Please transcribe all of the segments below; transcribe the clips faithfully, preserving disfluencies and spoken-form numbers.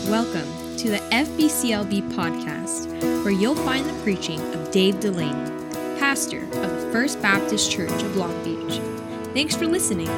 Welcome to the F B C L B podcast, where you'll find the preaching of Dave Delaney, pastor of the First Baptist Church of Long Beach. Thanks for listening.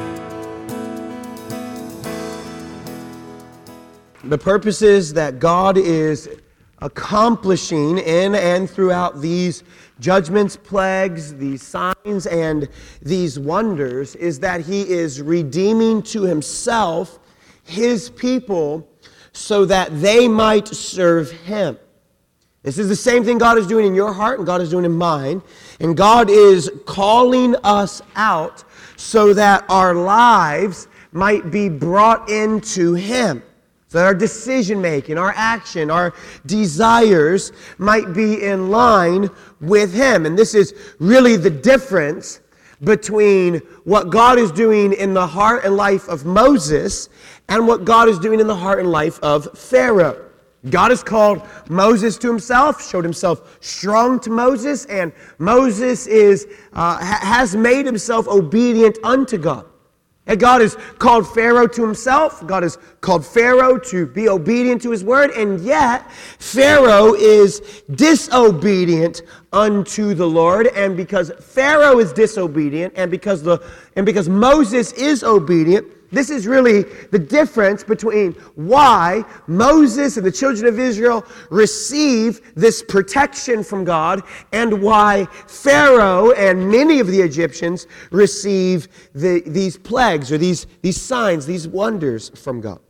The purposes that God is accomplishing in and throughout these judgments, plagues, these signs, and these wonders is that He is redeeming to Himself His people so that they might serve Him. This is the same thing God is doing in your heart and God is doing in mine. And God is calling us out so that our lives might be brought into Him. So that our decision-making, our action, our desires might be in line with Him. And this is really the difference between what God is doing in the heart and life of Moses and what God is doing in the heart and life of Pharaoh. God has called Moses to Himself, showed Himself strong to Moses, and Moses is uh, ha- has made himself obedient unto God. And God has called Pharaoh to Himself. God has called Pharaoh to be obedient to His word. And yet, Pharaoh is disobedient unto the Lord. And because Pharaoh is disobedient, and because the and because Moses is obedient, this is really the difference between why Moses and the children of Israel receive this protection from God and why Pharaoh and many of the Egyptians receive the, these plagues or these, these signs, these wonders from God.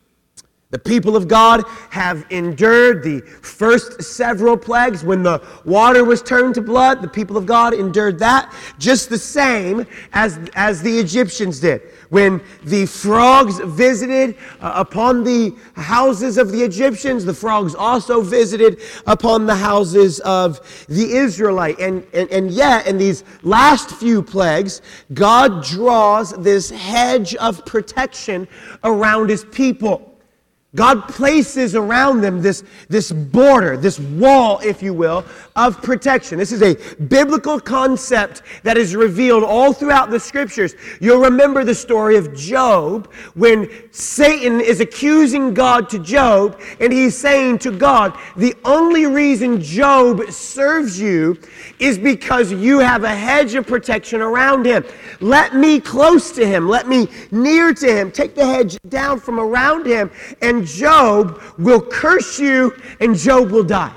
The people of God have endured the first several plagues. When the water was turned to blood, the people of God endured that just the same as, as the Egyptians did. When the frogs visited uh, upon the houses of the Egyptians, the frogs also visited upon the houses of the Israelite. And, and, and yet, in these last few plagues, God draws this hedge of protection around His people. God places around them this, this border, this wall, if you will, of protection. This is a biblical concept that is revealed all throughout the Scriptures. You'll remember the story of Job when Satan is accusing God to Job, and he's saying to God, the only reason Job serves you is because you have a hedge of protection around him. Let me close to him. Let me near to him. Take the hedge down from around him, and Job will curse you, and Job will die.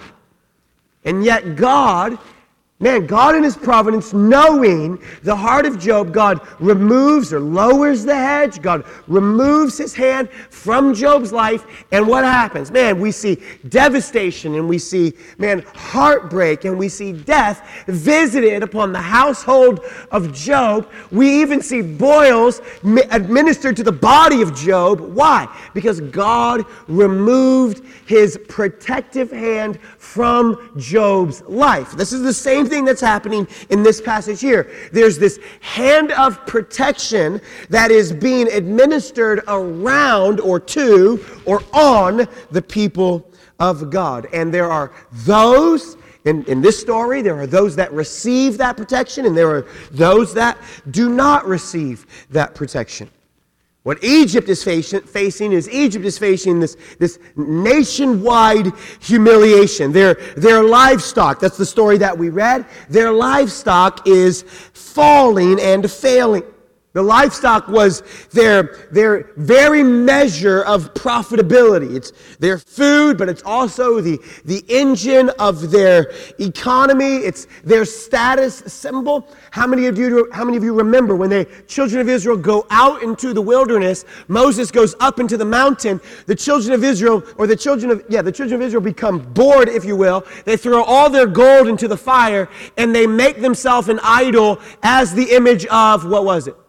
And yet God, man, God in His providence, knowing the heart of Job, God removes or lowers the hedge. God removes His hand from Job's life. And what happens? Man, we see devastation, and we see, man, heartbreak, and we see death visited upon the household of Job. We even see boils administered to the body of Job. Why? Because God removed His protective hand from Job's life. This is the same thing that's happening in this passage here. There's this hand of protection that is being administered around or to or on the people of God. And there are those, in, in this story, there are those that receive that protection, and there are those that do not receive that protection. What Egypt is facing is Egypt is facing this, this nationwide humiliation. Their, their livestock, that's the story that we read, their livestock is falling and failing. The livestock was their, their very measure of profitability. It's their food, but it's also the, the engine of their economy. It's their status symbol. How many of you, how many of you remember when the children of Israel go out into the wilderness, Moses goes up into the mountain, the children of Israel, or the children of, yeah, the children of Israel become bored, if you will. They throw all their gold into the fire, and they make themselves an idol as the image of, what was it?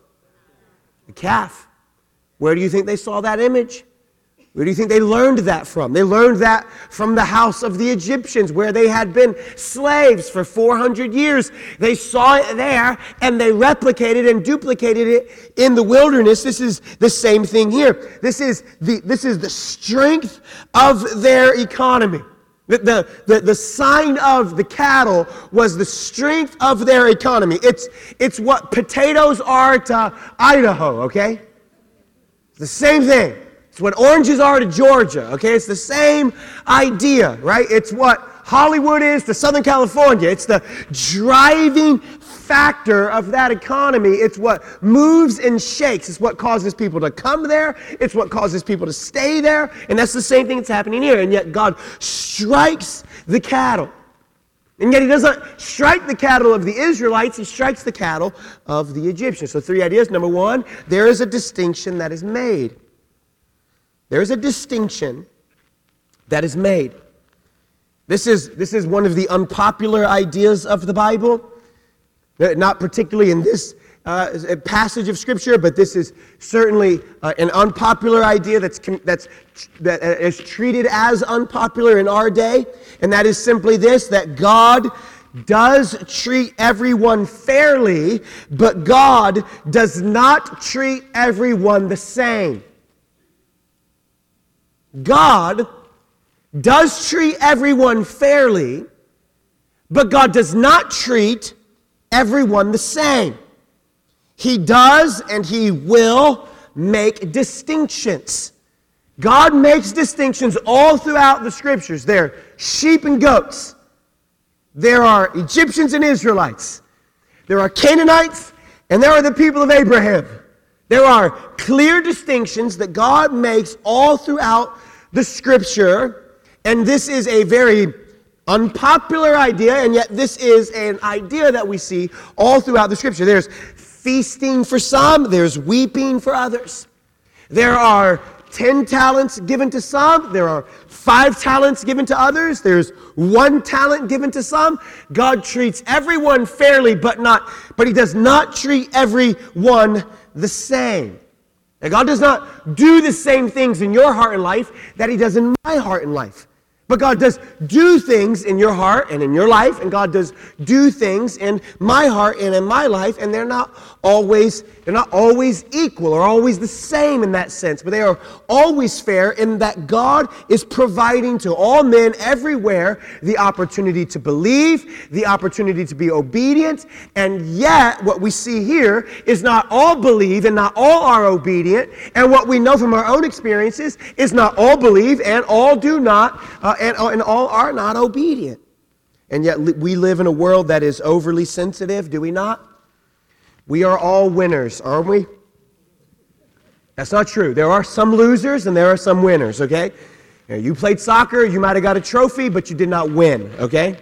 The calf. Where do you think they saw that image? Where do you think they learned that from? They learned that from the house of the Egyptians, where they had been slaves for four hundred years. They saw it there, and they replicated and duplicated it in the wilderness. This is the same thing here. This is the, this is the strength of their economy. The, the, the, the sign of the cattle was the strength of their economy. It's, it's what potatoes are to Idaho, okay? It's the same thing. It's what oranges are to Georgia, okay? It's the same idea, right? It's what Hollywood is to Southern California. It's the driving factor of that economy. It's what moves and shakes. It's what causes people to come there. It's what causes people to stay there. And that's the same thing that's happening here. And yet God strikes the cattle. And yet he doesn't strike the cattle of the Israelites. He strikes the cattle of the Egyptians. So three ideas. Number one, there is a distinction that is made. There is a distinction that is made. This is, this is one of the unpopular ideas of the Bible. Not particularly in this uh, passage of Scripture, but this is certainly uh, an unpopular idea that's, that's, that is treated as unpopular in our day. And that is simply this, that God does treat everyone fairly, but God does not treat everyone the same. God does treat everyone fairly, but God does not treat everyone the same. He does and he will make distinctions. God makes distinctions all throughout the Scriptures. There are sheep and goats. There are Egyptians and Israelites. There are Canaanites, and there are the people of Abraham. There are clear distinctions that God makes all throughout the Scripture, and this is a very unpopular idea, and yet this is an idea that we see all throughout the Scripture. There's feasting for some, there's weeping for others. There are ten talents given to some, there are five talents given to others, there's one talent given to some. God treats everyone fairly, but not, but he does not treat everyone the same. And God does not do the same things in your heart and life that he does in my heart and life. But God does do things in your heart and in your life, and God does do things in my heart and in my life, and they're not always they're not always equal or always the same in that sense, but they are always fair in that God is providing to all men everywhere the opportunity to believe, the opportunity to be obedient, and yet what we see here is not all believe and not all are obedient, and what we know from our own experiences is not all believe and all do not uh, and, uh, and all are not obedient. And yet we live in a world that is overly sensitive, do we not? We are all winners, aren't we? That's not true. There are some losers and there are some winners, okay? You know, you played soccer, you might have got a trophy, but you did not win, okay?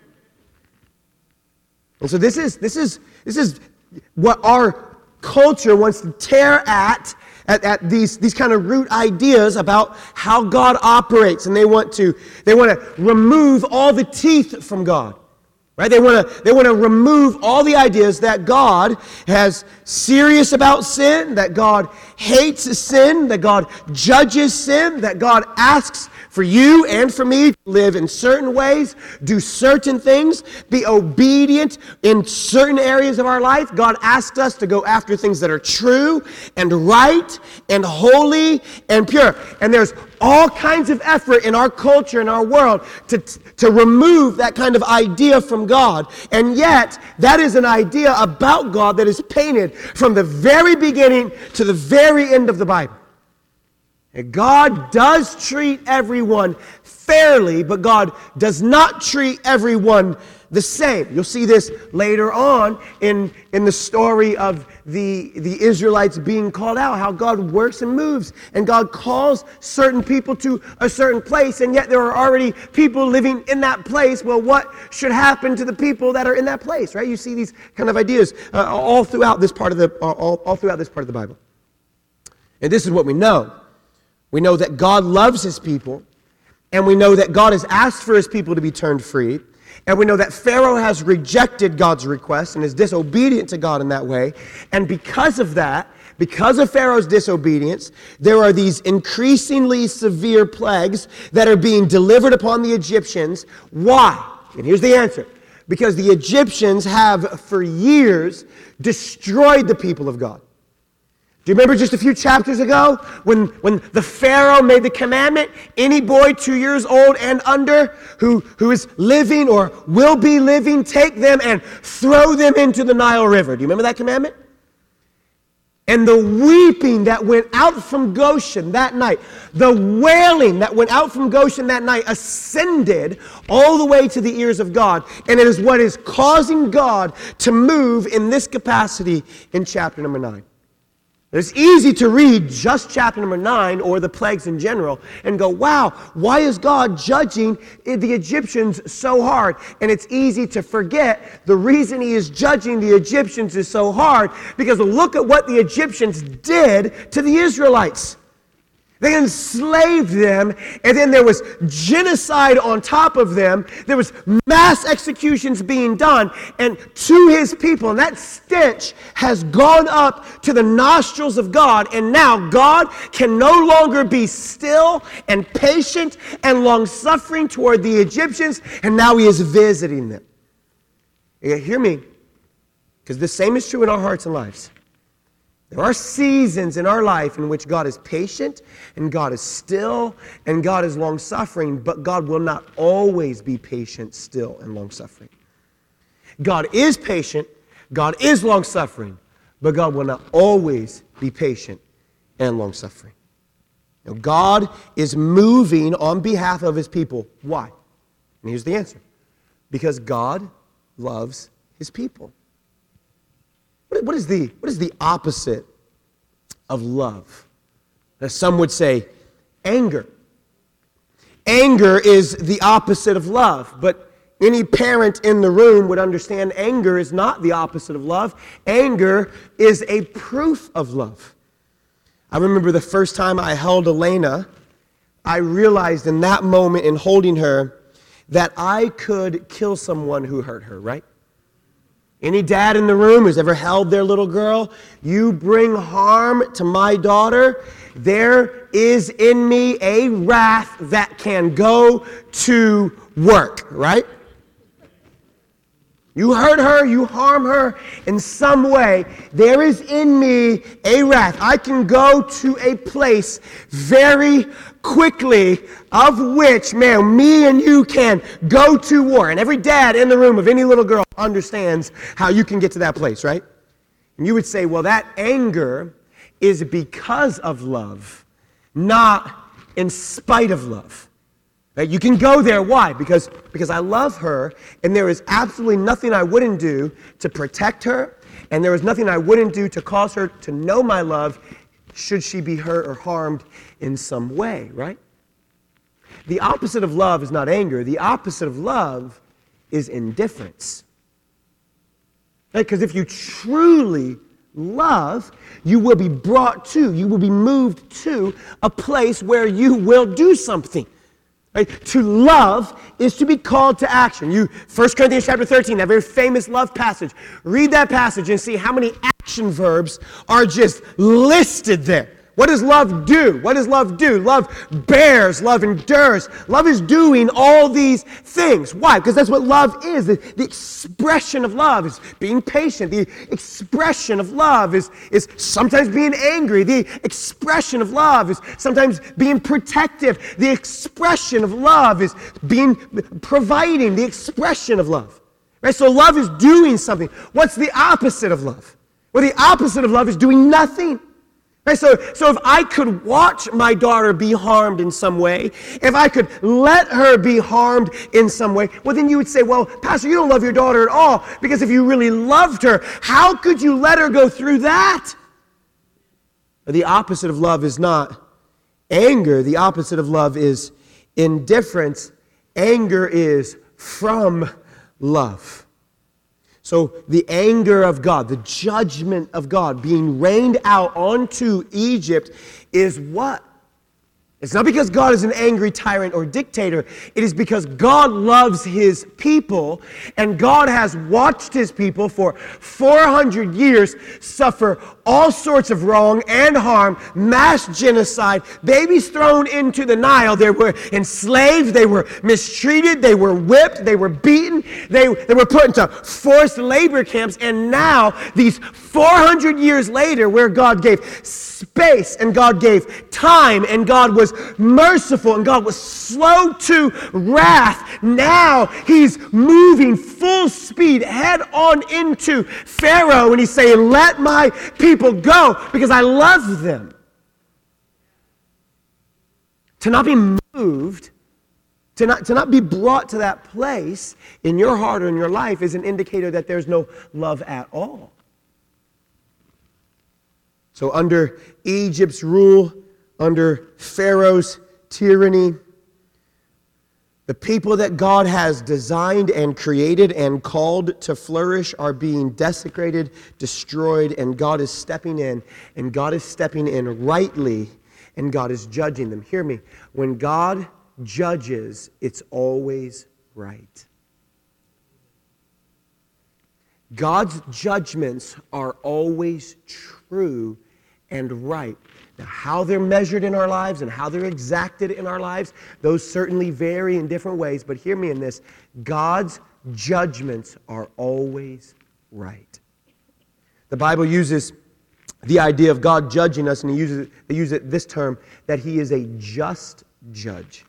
And so this is this is this is what our culture wants to tear at At, at these, these kind of root ideas about how God operates, and they want to they want to remove all the teeth from God, right? They want to they want to remove all the ideas that God has serious about sin, that God hates sin, that God judges sin, that God asks for you and for me to live in certain ways, do certain things, be obedient in certain areas of our life. God asks us to go after things that are true and right and holy and pure. And there's all kinds of effort in our culture, in our world, to, to remove that kind of idea from God. And yet, that is an idea about God that is painted from the very beginning to the very end of the Bible. God does treat everyone fairly, but God does not treat everyone the same. You'll see this later on in, in the story of the, the Israelites being called out, how God works and moves, and God calls certain people to a certain place, and yet there are already people living in that place. Well, what should happen to the people that are in that place, right? You see these kind of ideas uh, all throughout this part of the all, all throughout this part of the Bible. And this is what we know. We know that God loves his people, and we know that God has asked for his people to be turned free, and we know that Pharaoh has rejected God's request and is disobedient to God in that way, and because of that, because of Pharaoh's disobedience, there are these increasingly severe plagues that are being delivered upon the Egyptians. Why? And here's the answer. Because the Egyptians have for years destroyed the people of God. Do you remember just a few chapters ago when, when the Pharaoh made the commandment, any boy two years old and under who, who is living or will be living, take them and throw them into the Nile River. Do you remember that commandment? And the weeping that went out from Goshen that night, the wailing that went out from Goshen that night ascended all the way to the ears of God. And it is what is causing God to move in this capacity in chapter number nine. It's easy to read just chapter number nine or the plagues in general and go, wow, why is God judging the Egyptians so hard? And it's easy to forget the reason he is judging the Egyptians is so hard because look at what the Egyptians did to the Israelites. They enslaved them, and then there was genocide on top of them. There was mass executions being done, and to his people. And that stench has gone up to the nostrils of God, and now God can no longer be still and patient and long-suffering toward the Egyptians, and now he is visiting them. Yeah, hear me, because the same is true in our hearts and lives. There are seasons in our life in which God is patient and God is still and God is long-suffering, but God will not always be patient, still, and long-suffering. God is patient, God is long-suffering, but God will not always be patient and long-suffering. Now, God is moving on behalf of his people. Why? And here's the answer. Because God loves his people. What is the, what is the opposite of love? As some would say, anger. Anger is the opposite of love, but any parent in the room would understand anger is not the opposite of love. Anger is a proof of love. I remember the first time I held Elena, I realized in that moment in holding her that I could kill someone who hurt her, right? Any dad in the room who's ever held their little girl, you bring harm to my daughter, there is in me a wrath that can go to work, right? You hurt her, you harm her in some way, there is in me a wrath. I can go to a place very quickly of which, man, me and you can go to war. And every dad in the room of any little girl understands how you can get to that place, right? And you would say, well, that anger is because of love, not in spite of love. Right? You can go there. Why? Because, because I love her, and there is absolutely nothing I wouldn't do to protect her, and there is nothing I wouldn't do to cause her to know my love should she be hurt or harmed in some way, right? The opposite of love is not anger. The opposite of love is indifference. Right? Because if you truly love, you will be brought to, you will be moved to a place where you will do something. Right? To love is to be called to action. You, First Corinthians chapter thirteen, that very famous love passage. Read that passage and see how many action verbs are just listed there. What does love do? What does love do? Love bears, love endures. Love is doing all these things. Why? Because that's what love is. The, the expression of love is being patient. The expression of love is, is sometimes being angry. The expression of love is sometimes being protective. The expression of love is being providing. The expression of love. Right? So love is doing something. What's the opposite of love? Well, the opposite of love is doing nothing. Right, so, so if I could watch my daughter be harmed in some way, if I could let her be harmed in some way, well, then you would say, well, Pastor, you don't love your daughter at all, because if you really loved her, how could you let her go through that? The opposite of love is not anger. The opposite of love is indifference. Anger is from love. So the anger of God, the judgment of God being rained out onto Egypt is what? It's not because God is an angry tyrant or dictator. It is because God loves his people, and God has watched his people for four hundred years suffer all sorts of wrong and harm, mass genocide, babies thrown into the Nile. They were enslaved, they were mistreated, they were whipped, they were beaten, they, they were put into forced labor camps, and now these four hundred years later, where God gave space and God gave time and God was merciful and God was slow to wrath, now he's moving full speed head on into Pharaoh, and he's saying, let my people people go because I love them. To not be moved, to not, to not be brought to that place in your heart or in your life is an indicator that there's no love at all. So under Egypt's rule, under Pharaoh's tyranny, the people that God has designed and created and called to flourish are being desecrated, destroyed, and God is stepping in, and God is stepping in rightly, and God is judging them. Hear me. When God judges, it's always right. God's judgments are always true and right. Now, how they're measured in our lives and how they're exacted in our lives, those certainly vary in different ways. But hear me in this. God's judgments are always right. The Bible uses the idea of God judging us, and he uses, they use it, this term, that he is a just judge.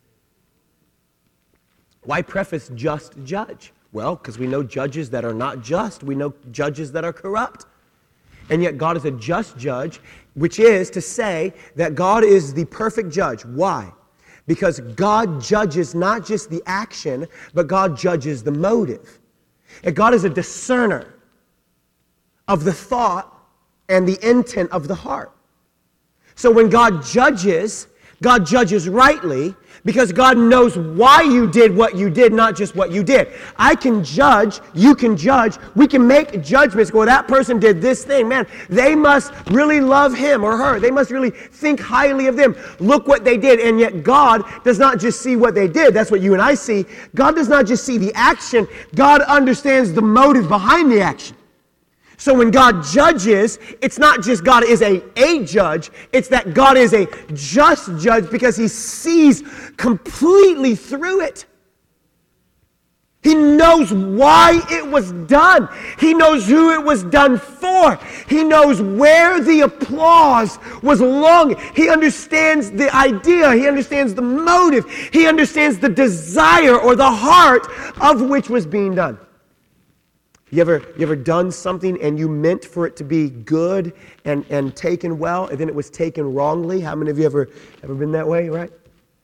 Why preface just judge? Well, because we know judges that are not just. We know judges that are corrupt. And yet God is a just judge, which is to say that God is the perfect judge. Why? Because God judges not just the action, but God judges the motive. And God is a discerner of the thought and the intent of the heart. So when God judges, God judges rightly because God knows why you did what you did, not just what you did. I can judge, you can judge, we can make judgments. Well, that person did this thing. Man, they must really love him or her. They must really think highly of them. Look what they did. And yet God does not just see what they did. That's what you and I see. God does not just see the action. God understands the motive behind the action. So when God judges, it's not just God is a, a judge, it's that God is a just judge because he sees completely through it. He knows why it was done. He knows who it was done for. He knows where the applause was longing. He understands the idea. He understands the motive. He understands the desire or the heart of which was being done. You ever, you ever done something and you meant for it to be good and, and taken well, and then it was taken wrongly? How many of you ever, ever been that way, right?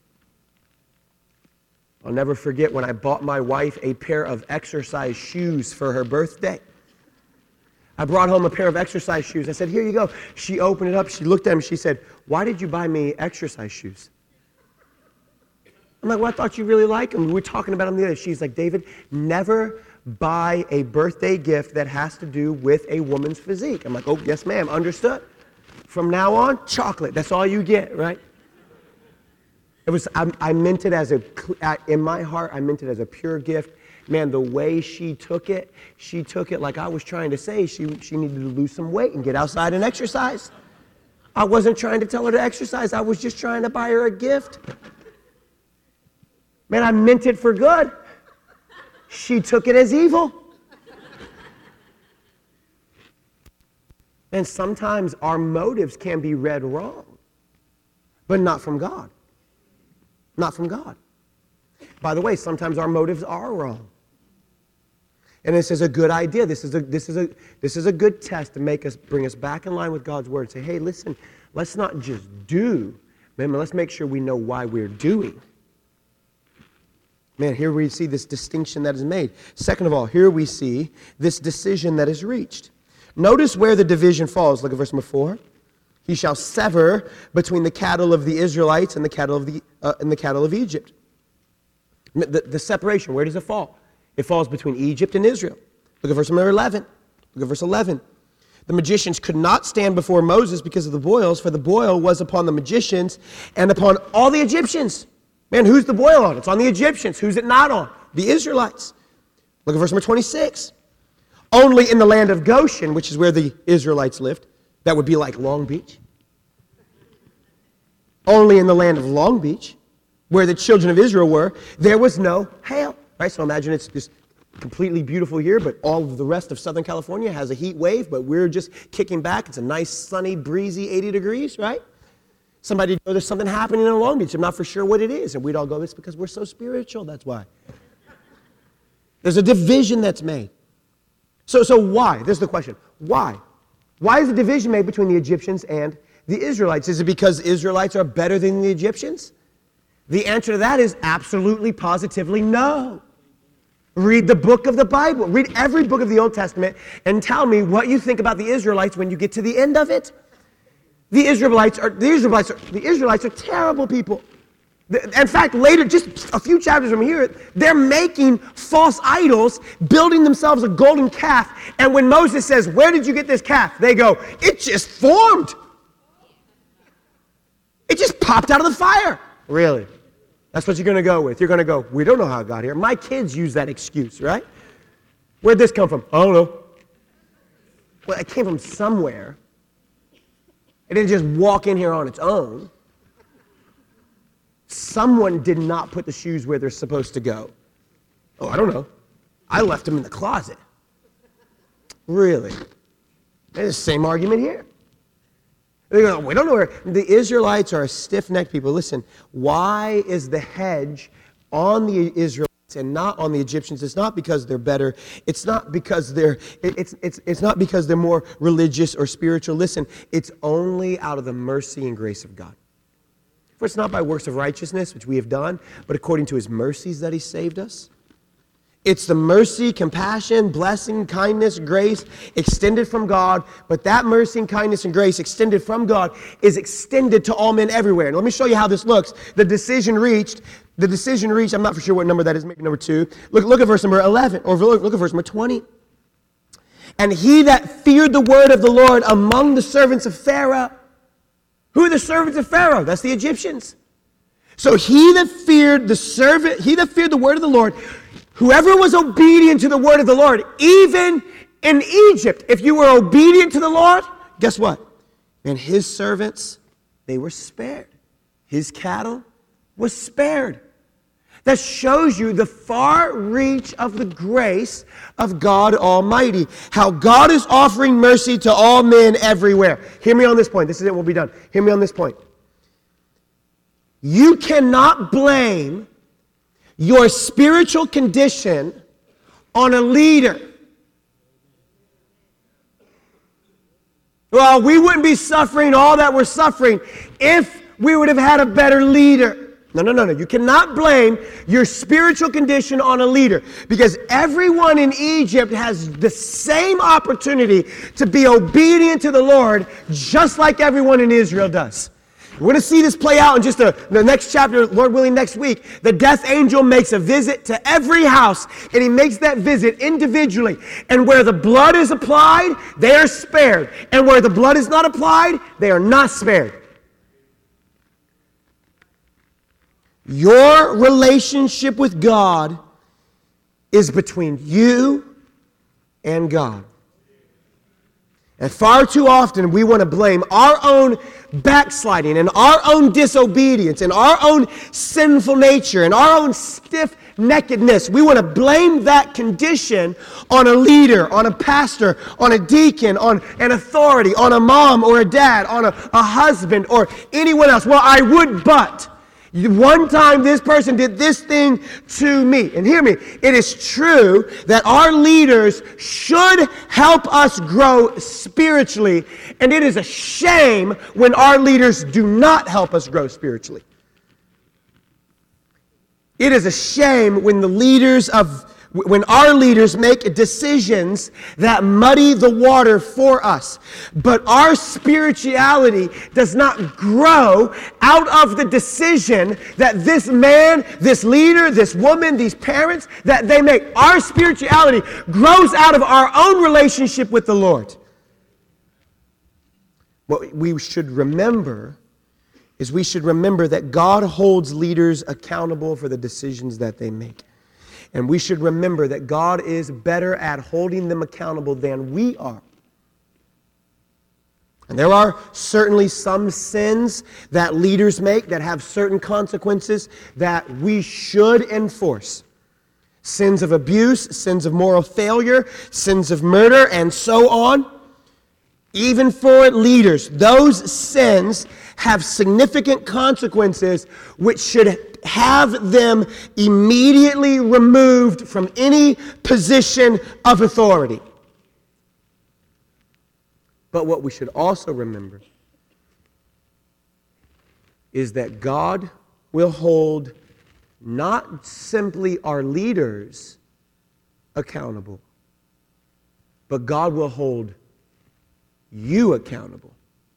I'll never forget when I bought my wife a pair of exercise shoes for her birthday. I brought home a pair of exercise shoes. I said, here you go. She opened it up. She looked at them. She said, why did you buy me exercise shoes? I'm like, well, I thought you really liked them. We were talking about them the other day. She's like, David, never buy a birthday gift that has to do with a woman's physique. I'm like, oh, yes, ma'am, understood. From now on, chocolate. That's all you get, right? It was. I, I meant it as a, in my heart, I meant it as a pure gift. Man, the way she took it, she took it like I was trying to say she, she needed to lose some weight and get outside and exercise. I wasn't trying to tell her to exercise. I was just trying to buy her a gift. Man, I meant it for good. She took it as evil. And sometimes our motives can be read wrong, but not from God. Not from God. By the way, sometimes our motives are wrong. And this is a good idea. This is a, this is a, this is a good test to make us, bring us back in line with God's word. Say, hey, listen, let's not just do. Man, let's make sure we know why we're doing. Man, here we see this distinction that is made. Second of all, here we see this decision that is reached. Notice where the division falls. Look at verse number four. He shall sever between the cattle of the Israelites and the cattle of the uh, and the cattle of Egypt. The, the separation, where does it fall? It falls between Egypt and Israel. Look at verse number eleven. Look at verse eleven. The magicians could not stand before Moses because of the boils, for the boil was upon the magicians and upon all the Egyptians. Man, who's the boil on? It's on the Egyptians. Who's it not on? The Israelites. Look at verse number twenty-six. Only in the land of Goshen, which is where the Israelites lived, that would be like Long Beach. Only in the land of Long Beach, where the children of Israel were, there was no hail. Right? So imagine it's just completely beautiful here, but all of the rest of Southern California has a heat wave, but we're just kicking back. It's a nice, sunny, breezy eighty degrees, right? Somebody knows there's something happening in Long Beach. I'm not for sure what it is. And we'd all go, it's because we're so spiritual, that's why. There's a division that's made. So, so why? This is the question. Why? Why is the division made between the Egyptians and the Israelites? Is it because the Israelites are better than the Egyptians? The answer to that is absolutely, positively no. Read the book of the Bible. Read every book of the Old Testament and tell me what you think about the Israelites when you get to the end of it. The Israelites are the Israelites are, the Israelites are terrible people. In fact, later, just a few chapters from here, they're making false idols, building themselves a golden calf. And when Moses says, "Where did you get this calf?" they go, "It just formed. It just popped out of the fire." Really? That's what you're going to go with. You're going to go, "We don't know how it got here." My kids use that excuse, right? Where'd this come from? I don't know. Well, it came from somewhere. It didn't just walk in here on its own. Someone did not put the shoes where they're supposed to go. Oh, I don't know. I left them in the closet. Really? It's the same argument here. They go, we don't know where. The Israelites are a stiff-necked people. Listen, why is the hedge on the Israelites and not on the Egyptians? It's not because they're better. It's not because they're it's it's it's not because they're more religious or spiritual. Listen, it's only out of the mercy and grace of God. For it's not by works of righteousness, which we have done, but according to his mercies that he saved us. It's the mercy, compassion, blessing, kindness, grace extended from God. But that mercy and kindness and grace extended from God is extended to all men everywhere. And let me show you how this looks. The decision reached, the decision reached, I'm not for sure what number that is, maybe number two. Look, look at verse number eleven, or look, look at verse number twenty. And he that feared the word of the Lord among the servants of Pharaoh. Who are the servants of Pharaoh? That's the Egyptians. So he that feared the servant, he that feared the word of the Lord, whoever was obedient to the word of the Lord, even in Egypt, if you were obedient to the Lord, guess what? And his servants, they were spared. His cattle was spared. That shows you the far reach of the grace of God Almighty. How God is offering mercy to all men everywhere. Hear me on this point. This is it. We'll be done. Hear me on this point. You cannot blame your spiritual condition on a leader. Well, we wouldn't be suffering all that we're suffering if we would have had a better leader. No, no, no, no. You cannot blame your spiritual condition on a leader, because everyone in Egypt has the same opportunity to be obedient to the Lord, just like everyone in Israel does. We're going to see this play out in just a, the next chapter, Lord willing, next week. The death angel makes a visit to every house, and he makes that visit individually. And where the blood is applied, they are spared. And where the blood is not applied, they are not spared. Your relationship with God is between you and God. And far too often we want to blame our own backsliding and our own disobedience and our own sinful nature and our own stiff-neckedness. We want to blame that condition on a leader, on a pastor, on a deacon, on an authority, on a mom or a dad, on a, a husband or anyone else. Well, I would, but... one time this person did this thing to me. And hear me, it is true that our leaders should help us grow spiritually. And it is a shame when our leaders do not help us grow spiritually. It is a shame when the leaders of When our leaders make decisions that muddy the water for us. But our spirituality does not grow out of the decision that this man, this leader, this woman, these parents, that they make. Our spirituality grows out of our own relationship with the Lord. What we should remember is we should remember that God holds leaders accountable for the decisions that they make. And we should remember that God is better at holding them accountable than we are. And there are certainly some sins that leaders make that have certain consequences that we should enforce. Sins of abuse, sins of moral failure, sins of murder, and so on. Even for leaders, those sins have significant consequences which should have them immediately removed from any position of authority. But what we should also remember is that God will hold not simply our leaders accountable, but God will hold you accountable.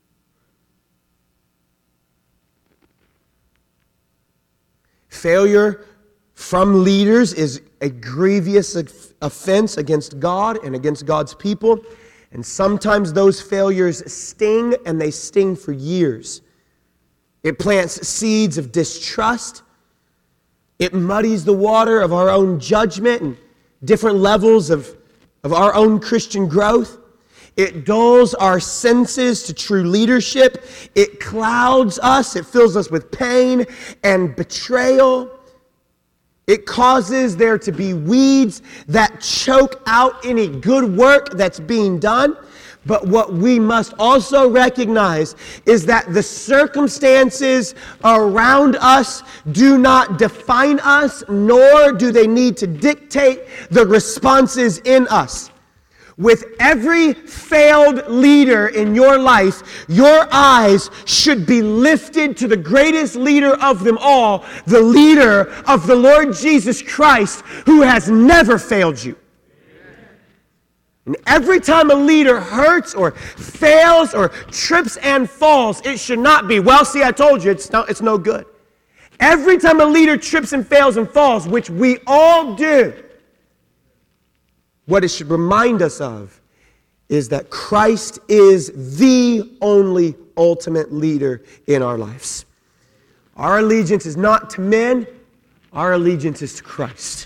Failure from leaders is a grievous offense against God and against God's people. And sometimes those failures sting, and they sting for years. It plants seeds of distrust. It muddies the water of our own judgment and different levels of, of our own Christian growth. It dulls our senses to true leadership. It clouds us. It fills us with pain and betrayal. It causes there to be weeds that choke out any good work that's being done. But what we must also recognize is that the circumstances around us do not define us, nor do they need to dictate the responses in us. With every failed leader in your life, your eyes should be lifted to the greatest leader of them all, the leader of the Lord Jesus Christ, who has never failed you. And every time a leader hurts or fails or trips and falls, it should not be, well, see, I told you, it's no, it's no good. Every time a leader trips and fails and falls, which we all do, what it should remind us of is that Christ is the only ultimate leader in our lives. Our allegiance is not to men, our allegiance is to Christ.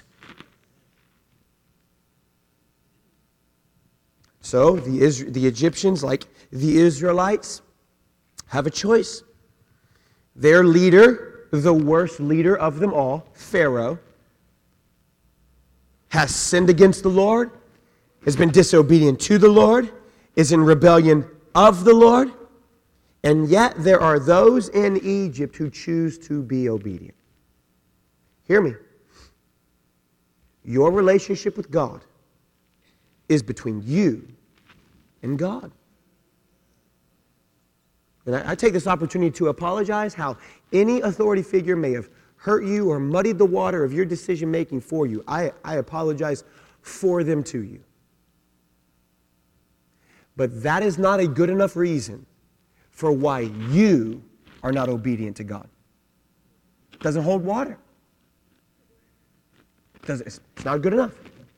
So the, Isra- the Egyptians, like the Israelites, have a choice. Their leader, the worst leader of them all, Pharaoh, has sinned against the Lord, has been disobedient to the Lord, is in rebellion of the Lord, and yet there are those in Egypt who choose to be obedient. Hear me. Your relationship with God is between you and God. And I, I take this opportunity to apologize how any authority figure may have hurt you or muddied the water of your decision making for you. I, I apologize for them to you. But that is not a good enough reason for why you are not obedient to God. It doesn't hold water. It doesn't, it's, it's not good enough.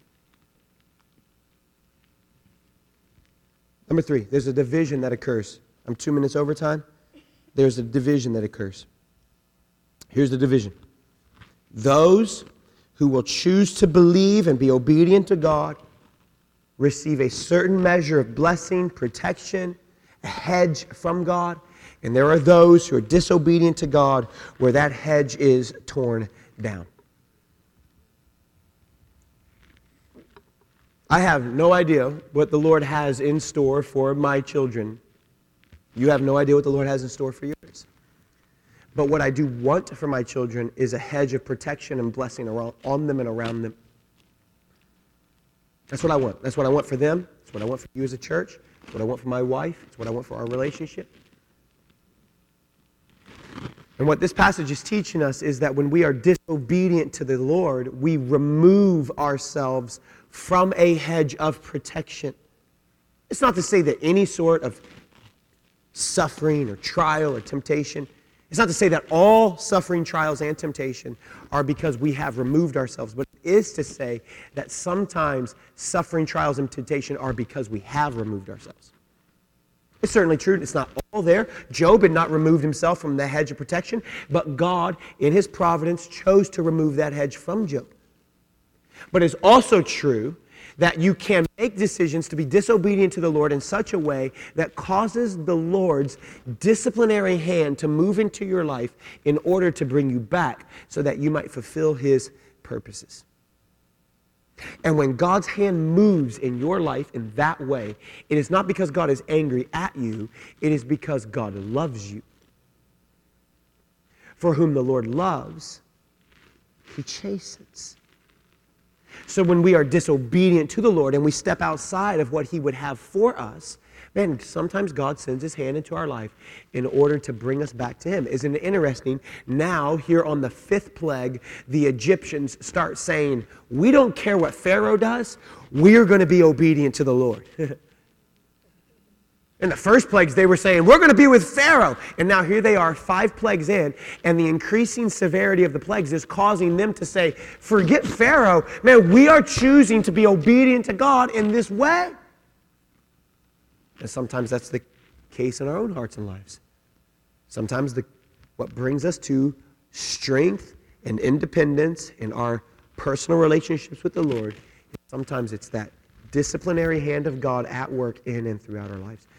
Number three, there's a division that occurs. I'm two minutes over time. There's a division that occurs. Here's the division. Those who will choose to believe and be obedient to God receive a certain measure of blessing, protection, a hedge from God. And there are those who are disobedient to God where that hedge is torn down. I have no idea what the Lord has in store for my children. You have no idea what the Lord has in store for yours. But what I do want for my children is a hedge of protection and blessing around, on them and around them. That's what I want. That's what I want for them. That's what I want for you as a church. That's what I want for my wife. That's what I want for our relationship. And what this passage is teaching us is that when we are disobedient to the Lord, we remove ourselves from a hedge of protection. It's not to say that any sort of suffering or trial or temptation, it's not to say that all suffering, trials, and temptation are because we have removed ourselves, but it is to say that sometimes suffering, trials, and temptation are because we have removed ourselves. It's certainly true. It's not all there. Job had not removed himself from the hedge of protection, but God, in his providence, chose to remove that hedge from Job. But it's also true that you can make decisions to be disobedient to the Lord in such a way that causes the Lord's disciplinary hand to move into your life in order to bring you back so that you might fulfill his purposes. And when God's hand moves in your life in that way, it is not because God is angry at you, it is because God loves you. For whom the Lord loves, he chastens. So when we are disobedient to the Lord and we step outside of what he would have for us, Man, sometimes God sends his hand into our life in order to bring us back to him. Isn't it interesting? Now, here on the fifth plague, the Egyptians start saying, we don't care what Pharaoh does, we're going to be obedient to the Lord. In the first plagues, they were saying, we're going to be with Pharaoh. And now here they are, five plagues in, and the increasing severity of the plagues is causing them to say, forget Pharaoh. Man, we are choosing to be obedient to God in this way. And sometimes that's the case in our own hearts and lives. Sometimes the, what brings us to strength and independence in our personal relationships with the Lord, sometimes it's that disciplinary hand of God at work in and throughout our lives.